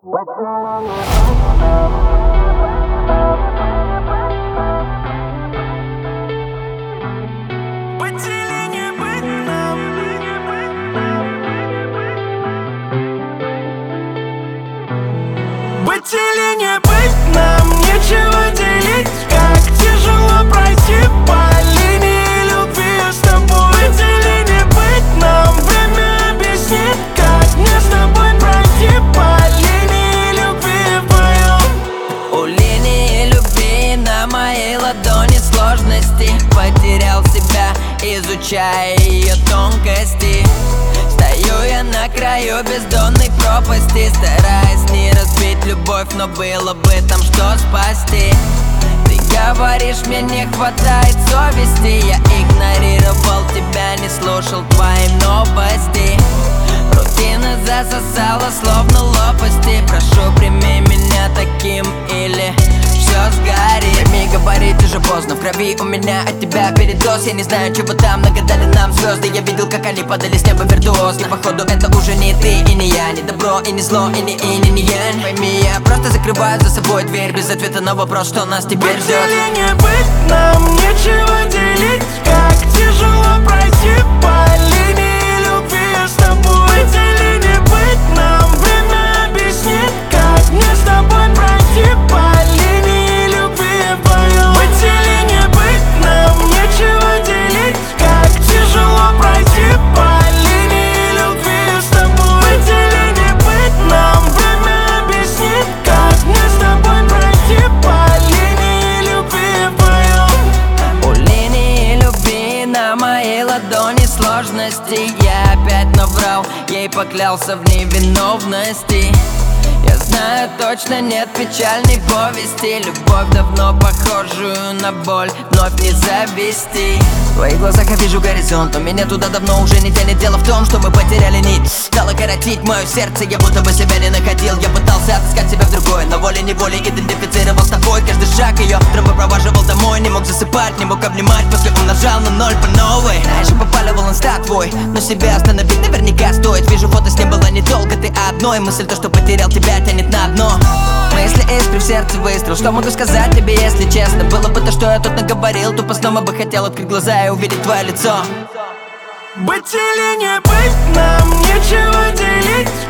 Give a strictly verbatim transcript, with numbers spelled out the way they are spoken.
Быть или не быть, нам нечего делить. Как тяжело пройти по линии любви с тобой. Быть или не быть, нам время объяснит. Как мне с тобой пройти по линии любви вдвоем. У линии любви на моей ладони сложности. Потерял себя, изучая ее тонкости. Стою я на краю бездонной пропасти, стараясь не разбить любовь, но было бы там что спасти. Ты говоришь, мне не хватает совести. Я игнорировал тебя, не слушал твои новости. Рутина засосала словно лопасти. Прошу, прими меня таким, или все сгорит. Прими, говорить уже поздно. В крови у меня от тебя передоз. Я не знаю, чего там нагадали нам звезды. Я видел, как они падали с неба виртуозно. Походу это уже не ты и не я, не добро и не зло, и не инь, и не янь. Пойми, я просто закрываю за собой дверь без ответа на вопрос, что нас теперь ждет. Быть или не быть, нам нечего делить. Как тяжело пройти по линии любви с тобой. Быть или не быть, нам время объяснит. Как мне с тобой пройти по линии любви вдвоем. Быть или не быть, нам нечего делить. Как тяжело пройти по линии любви с тобой. Быть или не быть, нам время объяснит. Как мне с тобой пройти по линии любви вдвоем. У линии любви на моей ладони сложности. Я опять наврал, ей поклялся в невиновности. Я знаю точно, нет печальной повести. Любовь давно похожую на боль вновь не завести. В твоих глазах я вижу горизонт, но меня туда давно уже не тянет. Дело в том, что мы потеряли нить. Стало коротить мое сердце, я будто бы себя не находил. Я пытался отыскать себя в другой, но волей-неволей идентифицировал с тобой. Каждый шаг ее провоживал домой. Не мог засыпать, не мог обнимать, после умножал на ноль по новой. Знаешь, я попаливал инста твой, но себя остановить наверняка стоит. Вижу, фото с ним было недолго, ты одной. Мысль то, что потерял тебя, тянет на дно. Мысли искры в сердце выстрел. Что могу сказать тебе, если честно? Было бы то, что я тут наговорил, тупо снова бы хотел открыть глаза и увидеть твое лицо. Быть или не быть, нам нечего делить.